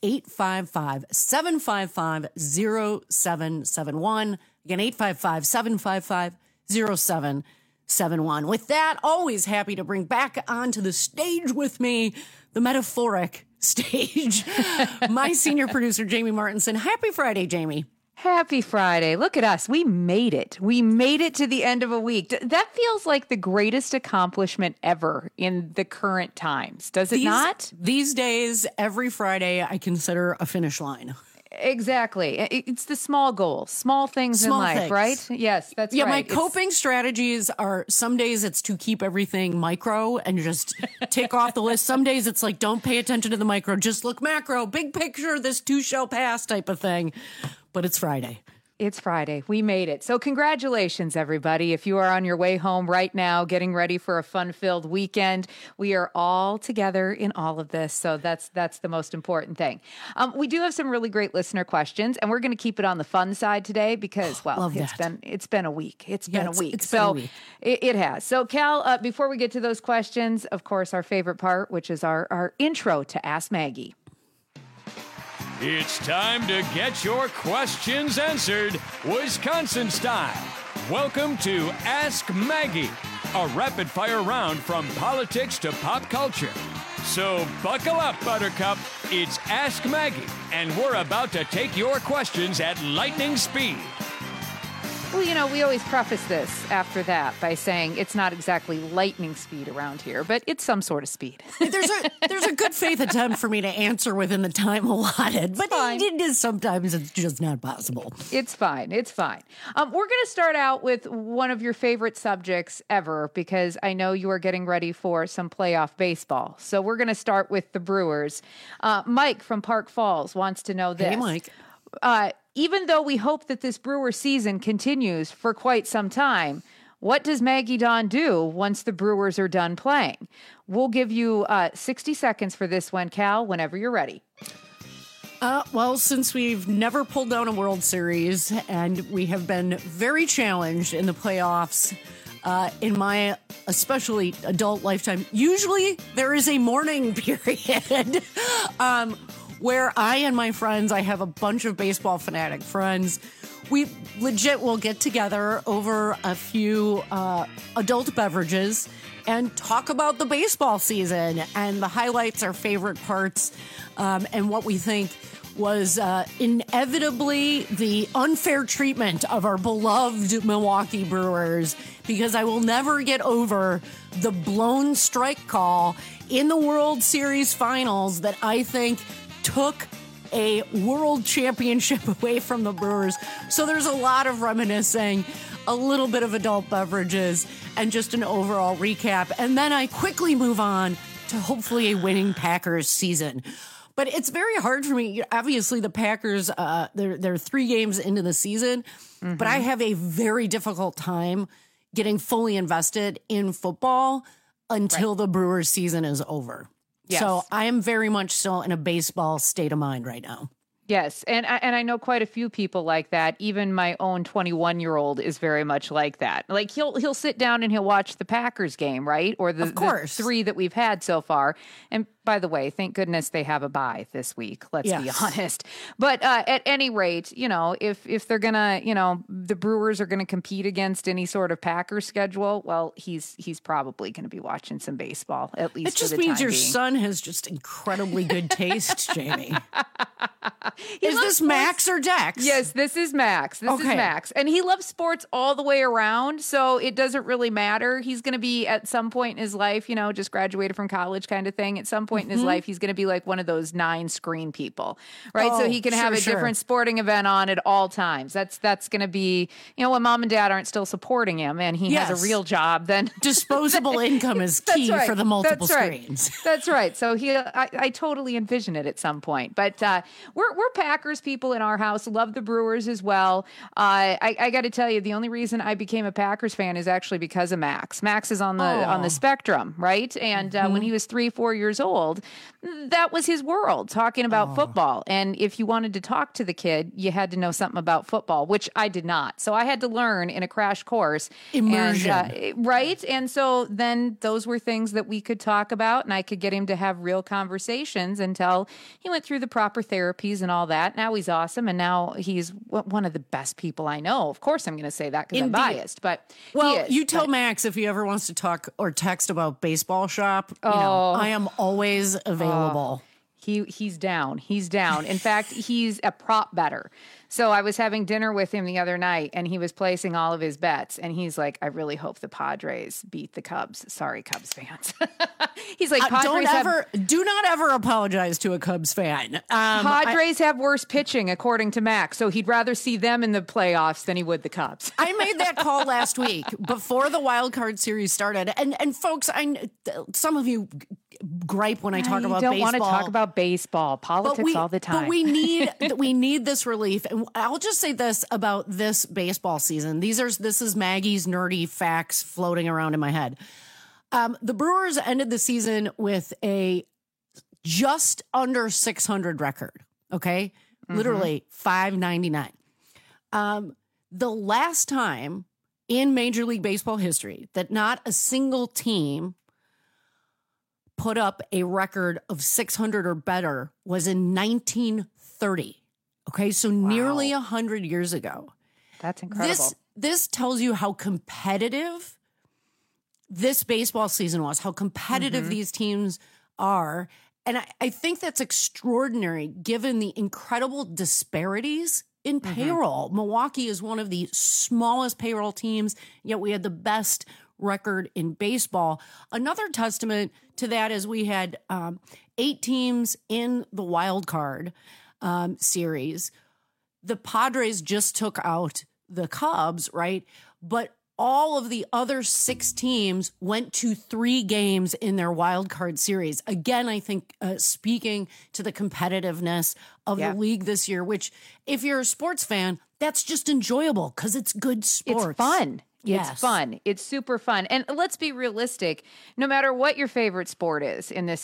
855-755-0771. Again, 855-755-0771. With that, always happy to bring back onto the stage with me the metaphoric stage, my senior producer, Jamie Martinson. Happy Friday, Jamie. Happy Friday. Look at us. We made it. We made it to the end of a week. That feels like the greatest accomplishment ever in the current times. Does it not? These days, every Friday, I consider a finish line. Exactly. It's the small goals, small things in life, right? Yes, that's right. Yeah, my coping strategies are some days it's to keep everything micro and just tick off the list. Some days it's like, don't pay attention to the micro, just look macro, big picture, this too shall pass type of thing. But it's Friday. It's Friday. We made it. So congratulations, everybody. If you are on your way home right now, getting ready for a fun-filled weekend, we are all together in all of this. So that's the most important thing. We do have some really great listener questions, and we're going to keep it on the fun side today because, well, it's been a week. It's been a week. It has. So Cal, before we get to those questions, of course, our favorite part, which is our intro to Ask Maggie. It's time to get your questions answered, Wisconsin style. Welcome to Ask Maggie, a rapid-fire round from politics to pop culture. So buckle up, Buttercup. It's Ask Maggie, and we're about to take your questions at lightning speed. Well, you know, we always preface this after that by saying it's not exactly lightning speed around here, but it's some sort of speed. There's a good faith attempt for me to answer within the time allotted, but it is sometimes it's just not possible. It's fine. It's fine. We're going to start out with one of your favorite subjects ever because I know you are getting ready for some playoff baseball. So we're going to start with the Brewers. Mike from Park Falls wants to know this. Hey, Mike. Even though we hope that this Brewer season continues for quite some time, what does Maggie Dawn do once the Brewers are done playing? We'll give you 60 seconds for this one, Cal, whenever you're ready. Well, since we've never pulled down a World Series and we have been very challenged in the playoffs in my especially adult lifetime, usually there is a mourning period. where I and my friends, I have a bunch of baseball fanatic friends. We legit will get together over a few adult beverages and talk about the baseball season and the highlights, our favorite parts, and what we think was inevitably the unfair treatment of our beloved Milwaukee Brewers, because I will never get over the blown strike call in the World Series finals that I think took a world championship away from the Brewers. So there's a lot of reminiscing, a little bit of adult beverages, and just an overall recap. And then I quickly move on to hopefully a winning Packers season. But it's very hard for me. Obviously, the Packers, they're 3 games into the season, but I have a very difficult time getting fully invested in football until the Brewers season is over. Yes. So I am very much still in a baseball state of mind right now. Yes, and I know quite a few people like that. Even my own 21-year-old is very much like that. Like he'll sit down and he'll watch the Packers game, right? Or the 3 that we've had so far. And by the way, thank goodness they have a bye this week. Let's be honest. But at any rate, if they're gonna, the Brewers are gonna compete against any sort of Packers schedule, well, he's probably gonna be watching some baseball at least. It just means your son has just incredibly good taste, Jamie. Is this Max or Dex? Yes, this is Max. This is Max. And he loves sports all the way around, so it doesn't really matter. He's going to be at some point in his life, just graduated from college kind of thing. At some point in his life, he's going to be like one of those 9-screen people, right? So he can have a different sporting event on at all times. That's going to be, when mom and dad aren't still supporting him and he has a real job, then disposable income is key for the multiple screens. That's right. So I totally envision it at some point. But we're Packers people in our house, love the Brewers as well. I got to tell you, the only reason I became a Packers fan is actually because of Max. Max is on the spectrum, right? And when he was 3-4 years old, that was his world, talking about football. And if you wanted to talk to the kid, you had to know something about football, which I did not. So I had to learn in a crash course. Immersion. And, right? And so then those were things that we could talk about, and I could get him to have real conversations until he went through the proper therapies and all that. Now he's awesome, and now he's one of the best people I know. Of course I'm going to say that because I'm biased, but you tell Max if he ever wants to talk or text about Baseball Shop. I am always available. He's down. He's down. In fact, he's a prop better. So I was having dinner with him the other night, and he was placing all of his bets. And he's like, I really hope the Padres beat the Cubs. Sorry, Cubs fans. He's like, do not ever apologize to a Cubs fan. Padres have worse pitching, according to Max. So he'd rather see them in the playoffs than he would the Cubs. I made that call last week before the wild card series started. And folks, some of you gripe when I talk about baseball. I don't want to talk about baseball, politics all the time. But we need this relief. And I'll just say this about this baseball season. This is Maggie's nerdy facts floating around in my head. The Brewers ended the season with a just under 600 record. Okay. Literally 599. The last time in Major League Baseball history that not a single team put up a record of 600 or better was in 1930. Okay, so nearly 100 years ago. That's incredible. This tells you how competitive this baseball season was, how competitive these teams are. And I think that's extraordinary given the incredible disparities in payroll. Milwaukee is one of the smallest payroll teams, yet we had the best record in baseball. Another testament to that is we had 8 teams in the wild card series. The Padres just took out the Cubs, right? But all of the other 6 teams went to 3 games in their wild card series. Again, I think speaking to the competitiveness of the league this year, which if you're a sports fan, that's just enjoyable because it's good sports. It's fun. Yes. It's fun. It's super fun. And let's be realistic. No matter what your favorite sport is in this state,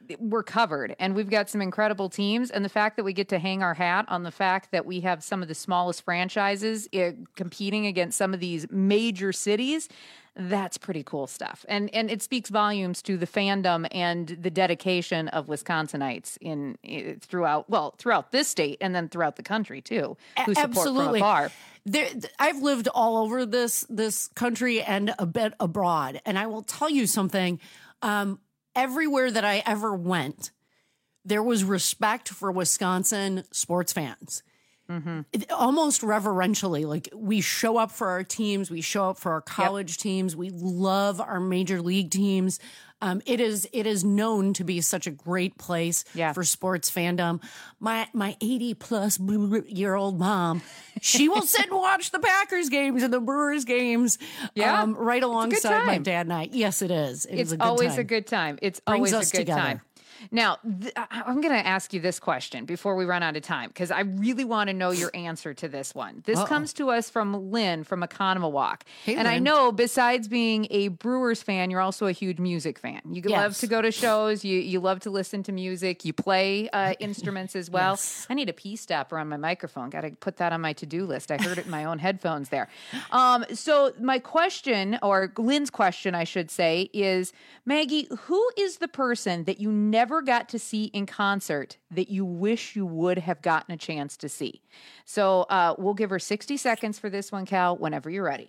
we're covered, and we've got some incredible teams. And the fact that we get to hang our hat on the fact that we have some of the smallest franchises competing against some of these major cities, that's pretty cool stuff. And it speaks volumes to the fandom and the dedication of Wisconsinites throughout this state and then throughout the country too, who support Absolutely. from afar. I've lived all over this country and a bit abroad, and I will tell you something. Everywhere that I ever went, there was respect for Wisconsin sports fans. Mm-hmm. Almost reverentially, like we show up for our teams, we show up for our college teams, we love our major league teams. It is known to be such a great place for sports fandom. My 80-plus-year-old mom, she will sit and watch the Packers games and the Brewers games right alongside my dad and I. Yes, it is. It's always a good time. It's always a good time. Now, I'm going to ask you this question before we run out of time, because I really want to know your answer to this one. This comes to us from Lynn from Economawalk. Hey, and Lynn. I know besides being a Brewers fan, you're also a huge music fan. You love to go to shows. You love to listen to music. You play instruments as well. Yes. I need a pee stopper on my microphone. Got to put that on my to-do list. I heard it in my own headphones there. So my question, or Lynn's question, I should say, is, Maggie, who is the person that you never got to see in concert that you wish you would have gotten a chance to see? So we'll give her 60 seconds for this one, Cal, whenever you're ready.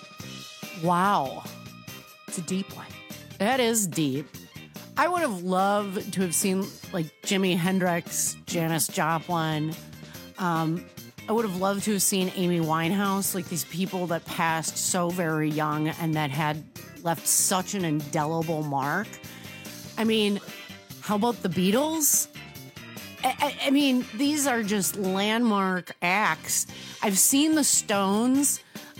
Wow. It's a deep one. That is deep. I would have loved to have seen like Jimi Hendrix, Janis Joplin. I would have loved to have seen Amy Winehouse, like these people that passed so very young and that had left such an indelible mark. I mean, how about the Beatles? I mean, these are just landmark acts. I've seen the Stones.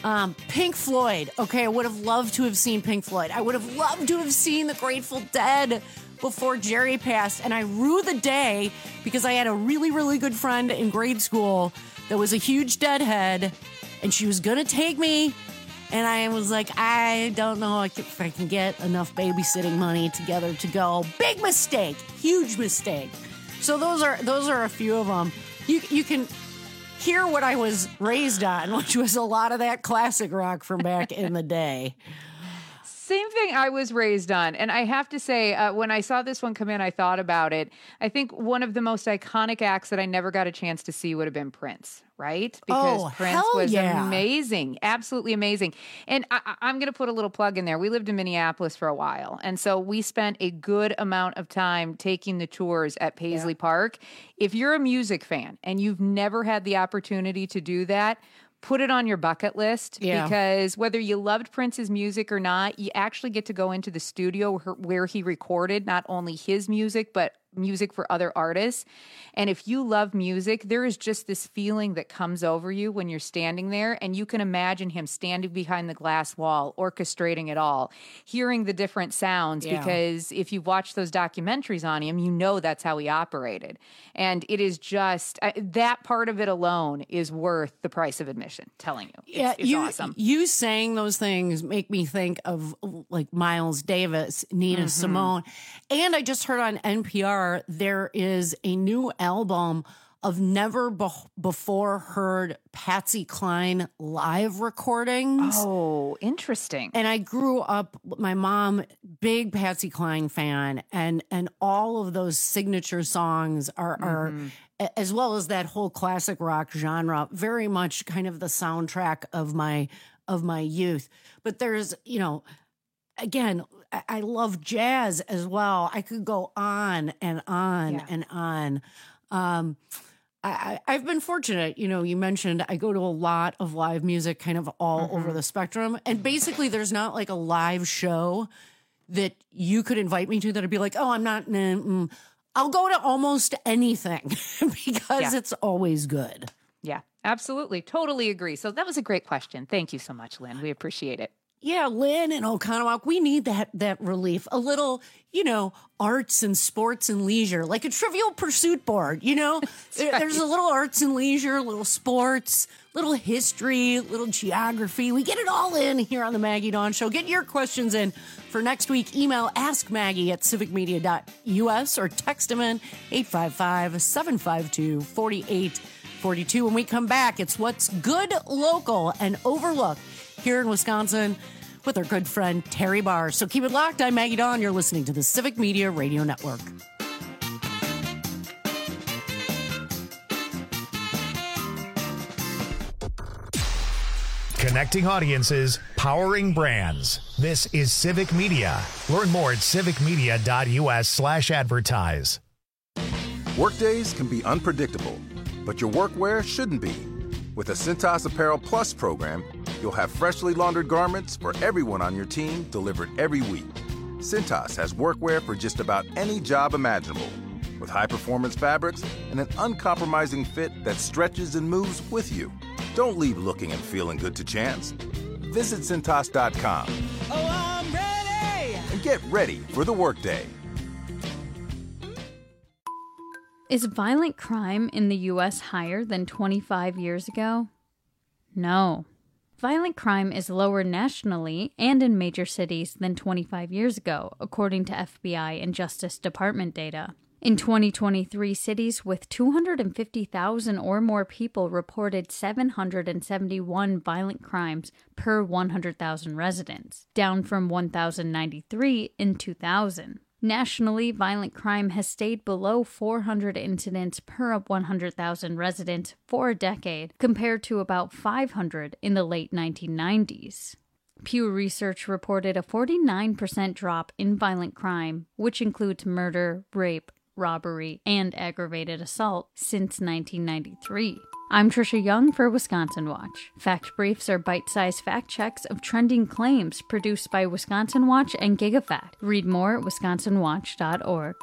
Pink Floyd. Okay, I would have loved to have seen Pink Floyd. I would have loved to have seen the Grateful Dead before Jerry passed. And I rue the day because I had a really, really good friend in grade school that was a huge Deadhead, and she was going to take me. And I was like, I don't know if I can get enough babysitting money together to go. Big mistake, huge mistake. So those are a few of them. You can hear what I was raised on, which was a lot of that classic rock from back in the day. Same thing I was raised on. And I have to say, when I saw this one come in, I thought about it. I think one of the most iconic acts that I never got a chance to see would have been Prince, right? Because Prince was amazing, absolutely amazing. And I'm going to put a little plug in there. We lived in Minneapolis for a while. And so we spent a good amount of time taking the tours at Paisley Park. If you're a music fan and you've never had the opportunity to do that, put it on your bucket list, because whether you loved Prince's music or not, you actually get to go into the studio where he recorded not only his music, but music for other artists. And if you love music, there is just this feeling that comes over you when you're standing there, and you can imagine him standing behind the glass wall, orchestrating it all, hearing the different sounds, because if you've watched those documentaries on him, you know that's how he operated. And it is just, that part of it alone is worth the price of admission, telling you. It's awesome. You saying those things make me think of like Miles Davis, Nina Simone. And I just heard on NPR, there is a new album of never before heard Patsy Cline live recordings. Oh, interesting. And I grew up, my mom, big Patsy Cline fan, and all of those signature songs are as well as that whole classic rock genre, very much kind of the soundtrack of my youth. But there's, again, I love jazz as well. I could go on and on and on. I've been fortunate. You mentioned I go to a lot of live music kind of all over the spectrum. And basically there's not like a live show that you could invite me to that I'd be like, oh, I'm not, I'll go to almost anything because it's always good. Yeah, absolutely. Totally agree. So that was a great question. Thank you so much, Lynn. We appreciate it. Yeah, Lynn and Oconomowoc, we need that relief. A little, arts and sports and leisure, like a Trivial Pursuit board, There's a little arts and leisure, little sports, little history, little geography. We get it all in here on the Maggie Dawn Show. Get your questions in for next week. Email askmaggie@civicmedia.us or text them in 855-752-4842. When we come back, it's what's good, local, and overlooked here in Wisconsin with our good friend Terry Barr. So keep it locked. I'm Maggie Dawn. You're listening to the Civic Media Radio Network. Connecting audiences, powering brands. This is Civic Media. Learn more at civicmedia.us/advertise. Workdays can be unpredictable, but your workwear shouldn't be. With the Cintas Apparel Plus program, you'll have freshly laundered garments for everyone on your team delivered every week. Cintas has workwear for just about any job imaginable, with high-performance fabrics and an uncompromising fit that stretches and moves with you. Don't leave looking and feeling good to chance. Visit Cintas.com. Oh, I'm ready! And get ready for the workday. Is violent crime in the U.S. higher than 25 years ago? No. Violent crime is lower nationally and in major cities than 25 years ago, according to FBI and Justice Department data. In 2023, cities with 250,000 or more people reported 771 violent crimes per 100,000 residents, down from 1,093 in 2000. Nationally, violent crime has stayed below 400 incidents per 100,000 residents for a decade, compared to about 500 in the late 1990s. Pew Research reported a 49% drop in violent crime, which includes murder, rape, robbery, and aggravated assault since 1993. I'm Trisha Young for Wisconsin Watch. Fact Briefs are bite-sized fact checks of trending claims produced by Wisconsin Watch and GigaFact. Read more at wisconsinwatch.org.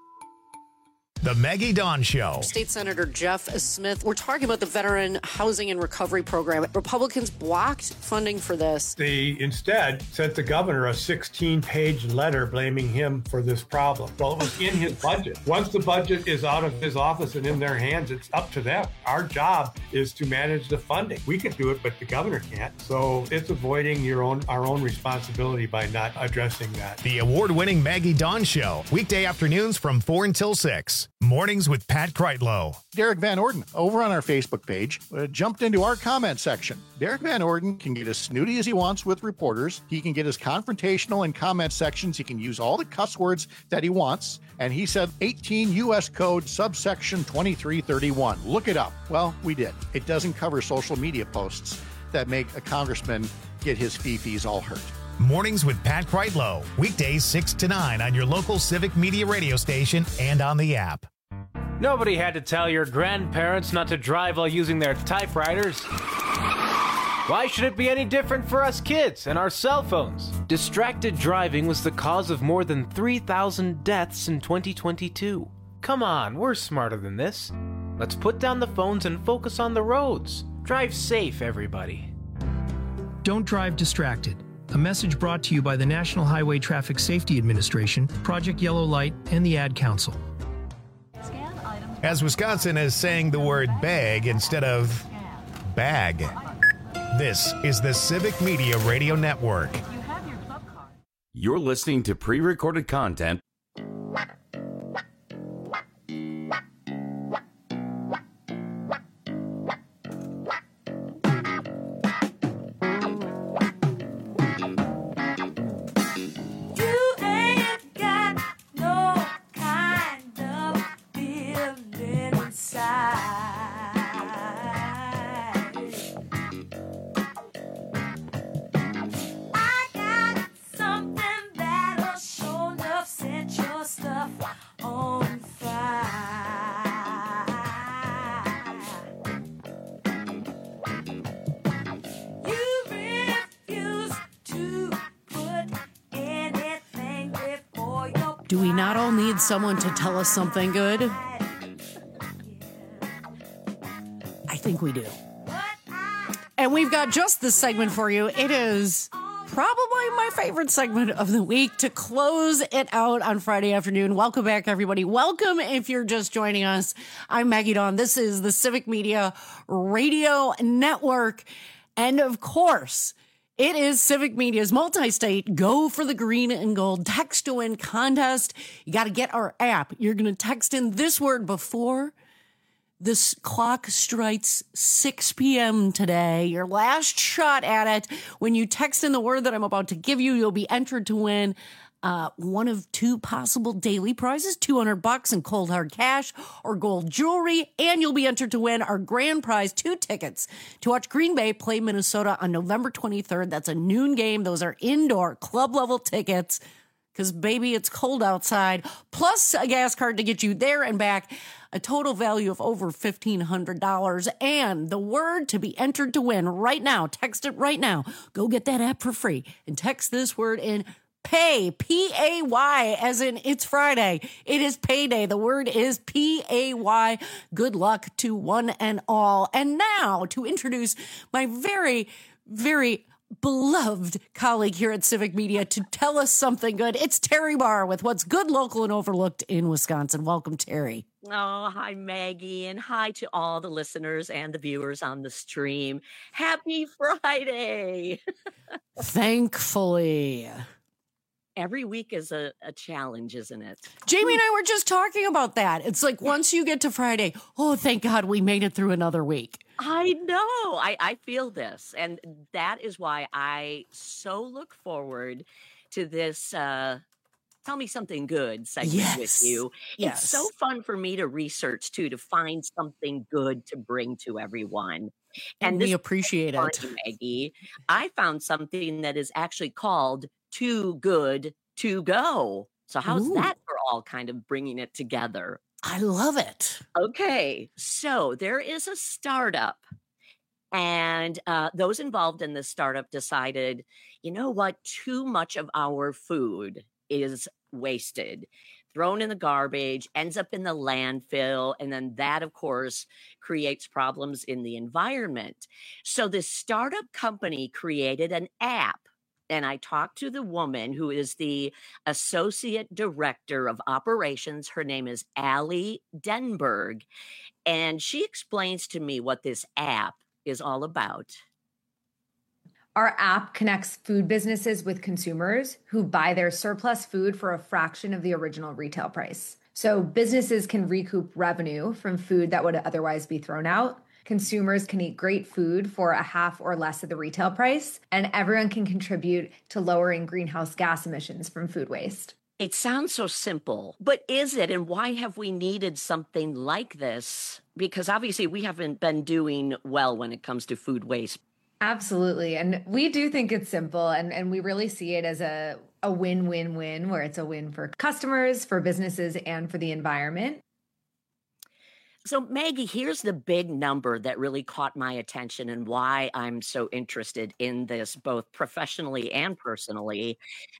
The Maggie Dawn Show. State Senator Jeff Smith, we're talking about the Veteran Housing and Recovery Program. Republicans blocked funding for this. They instead sent the governor a 16-page letter blaming him for this problem. Well, it was in his budget. Once the budget is out of his office and in their hands, it's up to them. Our job is to manage the funding. We can do it, but the governor can't. So it's avoiding our own responsibility by not addressing that. The award-winning Maggie Dawn Show. Weekday afternoons from 4 until 6. Mornings with Pat Kreitlow. Derek Van Orden, over on our Facebook page, jumped into our comment section. Derek Van Orden can get as snooty as he wants with reporters. He can get as confrontational in comment sections. He can use all the cuss words that he wants. And he said 18 U.S. Code subsection 2331. Look it up. Well, we did. It doesn't cover social media posts that make a congressman get his fee-fees all hurt. Mornings with Pat Kreitlow. Weekdays 6 to 9 on your local Civic Media radio station and on the app. Nobody had to tell your grandparents not to drive while using their typewriters. Why should it be any different for us kids and our cell phones? Distracted driving was the cause of more than 3,000 deaths in 2022. Come on, we're smarter than this. Let's put down the phones and focus on the roads. Drive safe, everybody. Don't drive distracted. A message brought to you by the National Highway Traffic Safety Administration, Project Yellow Light, and the Ad Council. As Wisconsin is saying the word bag instead of bag. This is the Civic Media Radio Network. You're listening to pre-recorded content. Do we not all need someone to tell us something good? I think we do. And we've got just this segment for you. It is Probably my favorite segment of the week to close it out on Friday afternoon. Welcome back, everybody. Welcome if you're just joining us. I'm Maggie Dawn. This is the Civic Media Radio Network. And of course, it is Civic Media's multi-state Go for the Green and Gold Text to Win contest. You got to get our app. You're going to text in this word before this clock strikes 6 p.m. today. Your last shot at it. When you text in the word that I'm about to give you, you'll be entered to win one of two possible daily prizes, $200 in cold hard cash or gold jewelry. And you'll be entered to win our grand prize, 2 tickets to watch Green Bay play Minnesota on November 23rd. That's a noon game. Those are indoor club level tickets because, baby, it's cold outside. Plus a gas card to get you there and back. A total value of over $1,500. And the word to be entered to win right now. Text it right now. Go get that app for free and text this word in pay, P-A-Y, as in it's Friday. It is payday. The word is P-A-Y. Good luck to one and all. And now to introduce my very, very beloved colleague here at Civic Media to tell us something good. It's Terry Barr with what's good, local, and overlooked in Wisconsin. Welcome, Terry. Oh, hi, Maggie, and hi to all the listeners and the viewers on the stream. Happy Friday. Thankfully. Every week is a challenge, isn't it? Jamie and I were just talking about that. It's like once you get to Friday, oh, thank God we made it through another week. I know. I feel this. And that is why I so look forward to this Tell Me Something Good segment with you. Yes. It's so fun for me to research, too, to find something good to bring to everyone. And we appreciate it. Maggie, I found something that is actually called Too Good to Go. So how's that for all kind of bringing it together? I love it. Okay, so there is a startup, and those involved in this startup decided, you know what, too much of our food is wasted, thrown in the garbage, ends up in the landfill, and then that, of course, creates problems in the environment. So this startup company created an app. And I talked to the woman who is the associate director of operations. Her name is Allie Denberg. And she explains to me what this app is all about. Our app connects food businesses with consumers who buy their surplus food for a fraction of the original retail price. So businesses can recoup revenue from food that would otherwise be thrown out. Consumers can eat great food for a half or less of the retail price, and everyone can contribute to lowering greenhouse gas emissions from food waste. It sounds so simple, but is it? And why have we needed something like this? Because obviously we haven't been doing well when it comes to food waste. Absolutely. And we do think it's simple, and we really see it as a win-win-win, where it's a win for customers, for businesses, and for the environment. So, Maggie, here's the big number that really caught my attention and why I'm so interested in this, both professionally and personally.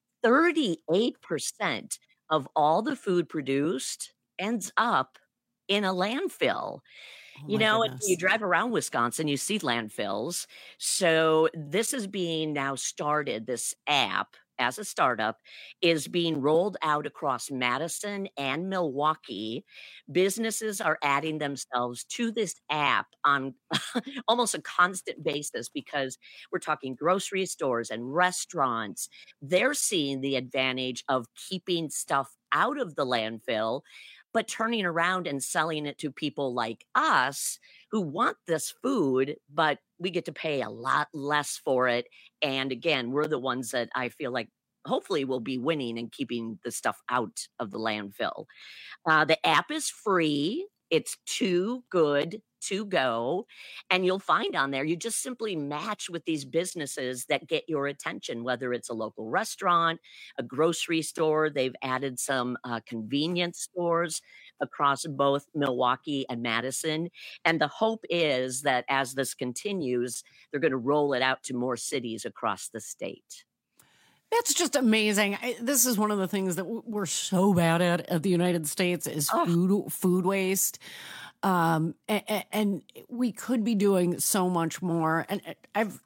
38% of all the food produced ends up in a landfill. You know, and you drive around Wisconsin, you see landfills. So this is being now started, this app, as a startup, is being rolled out across Madison and Milwaukee. Businesses are adding themselves to this app on almost a constant basis because we're talking grocery stores and restaurants. They're seeing the advantage of keeping stuff out of the landfill, but turning around and selling it to people like us who want this food, but we get to pay a lot less for it. And again, we're the ones that I feel like hopefully will be winning and keeping the stuff out of the landfill. The app is free. It's Too Good to Go. And you'll find on there, you just simply match with these businesses that get your attention, whether it's a local restaurant, a grocery store. They've added some convenience stores across both Milwaukee and Madison. And the hope is that as this continues, they're going to roll it out to more cities across the state. That's just amazing. This is one of the things that we're so bad at the United States is food waste. And we could be doing so much more. And I've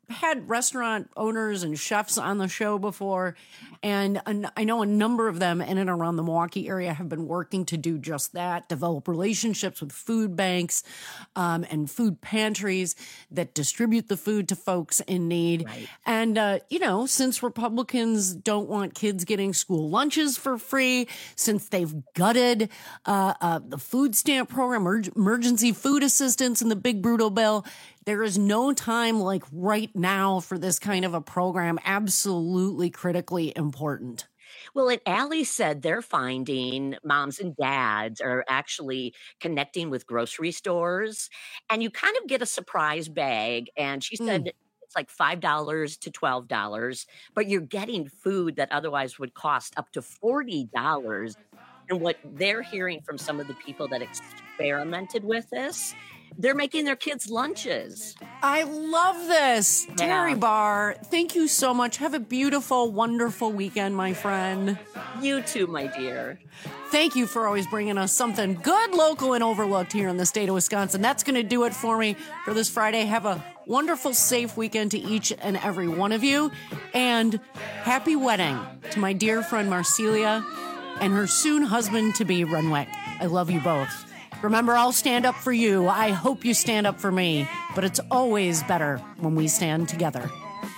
had restaurant owners and chefs on the show before, and I know a number of them in and around the Milwaukee area have been working to do just that, develop relationships with food banks and food pantries that distribute the food to folks in need. Right. And, since Republicans don't want kids getting school lunches for free, since they've gutted the food stamp program, emergency food assistance in the big brutal bill, there is no time like right now for this kind of a program. Absolutely critically important. Well, and Allie said they're finding moms and dads are actually connecting with grocery stores, and you kind of get a surprise bag. And she said it's like $5 to $12, but you're getting food that otherwise would cost up to $40. And what they're hearing from some of the people that experimented with this, they're making their kids lunches. I love this. Yeah. Terry Barr, thank you so much. Have a beautiful, wonderful weekend, my friend. You too, my dear. Thank you for always bringing us something good, local, and overlooked here in the state of Wisconsin. That's going to do it for me for this Friday. Have a wonderful, safe weekend to each and every one of you. And happy wedding to my dear friend Marcelia and her soon husband-to-be, Renwick. I love you both. Remember, I'll stand up for you. I hope you stand up for me. But it's always better when we stand together.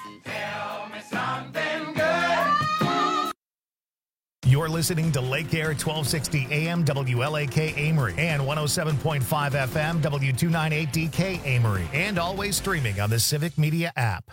You're listening to Lake Air 1260 AM WLAK Amory and 107.5 FM W298DK Amory, and always streaming on the Civic Media app.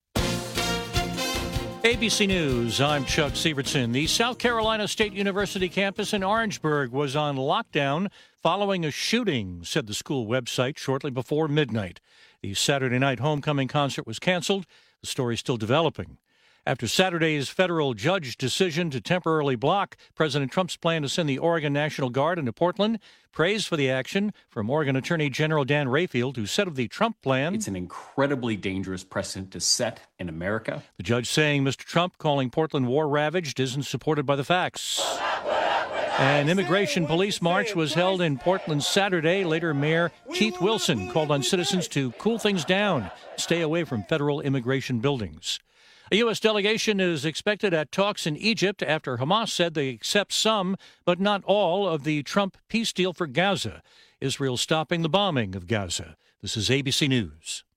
ABC News, I'm Chuck Sievertson. The South Carolina State University campus in Orangeburg was on lockdown following a shooting, said the school website shortly before midnight. The Saturday night homecoming concert was canceled. The story still developing. After Saturday's federal judge decision to temporarily block President Trump's plan to send the Oregon National Guard into Portland, praise for the action from Oregon Attorney General Dan Rayfield, who said of the Trump plan, "It's an incredibly dangerous precedent to set in America." The judge saying Mr. Trump calling Portland war-ravaged isn't supported by the facts. An immigration police march was held in Portland Saturday. Later, Mayor Keith Wilson called on citizens to cool things down, stay away from federal immigration buildings. A U.S. delegation is expected at talks in Egypt after Hamas said they accept some, but not all, of the Trump peace deal for Gaza. Israel stopping the bombing of Gaza. This is ABC News.